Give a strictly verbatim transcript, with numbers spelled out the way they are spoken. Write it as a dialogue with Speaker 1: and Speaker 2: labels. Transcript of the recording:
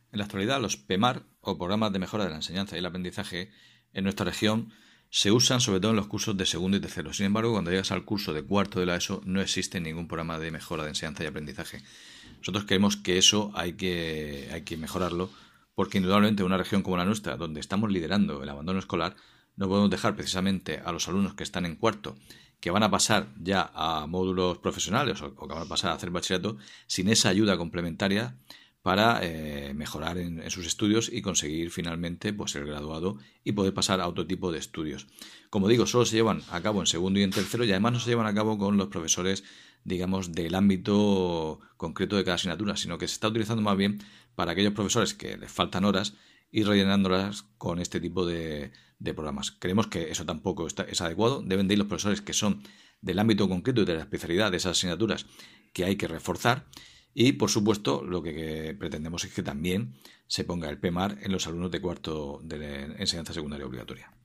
Speaker 1: En la actualidad, los P E M A R, o Programas de Mejora de la Enseñanza y el Aprendizaje, en nuestra región se usan sobre todo en los cursos de segundo y tercero. Sin embargo, cuando llegas al curso de cuarto de la ESO, no existe ningún programa de mejora de enseñanza y aprendizaje. Nosotros creemos que eso hay que, hay que mejorarlo, porque indudablemente en una región como la nuestra, donde estamos liderando el abandono escolar, no podemos dejar precisamente a los alumnos que están en cuarto, que van a pasar ya a módulos profesionales o que van a pasar a hacer bachillerato, sin esa ayuda complementaria para eh, mejorar en, en sus estudios y conseguir finalmente pues el graduado y poder pasar a otro tipo de estudios. Como digo, solo se llevan a cabo en segundo y en tercero, y además no se llevan a cabo con los profesores, digamos, del ámbito concreto de cada asignatura, sino que se está utilizando más bien para aquellos profesores que les faltan horas y rellenándolas con este tipo de, de programas. Creemos que eso tampoco está, es adecuado. Deben de ir los profesores que son del ámbito concreto y de la especialidad de esas asignaturas que hay que reforzar. Y, por supuesto, lo que pretendemos es que también se ponga el P E M A R en los alumnos de cuarto de enseñanza secundaria obligatoria.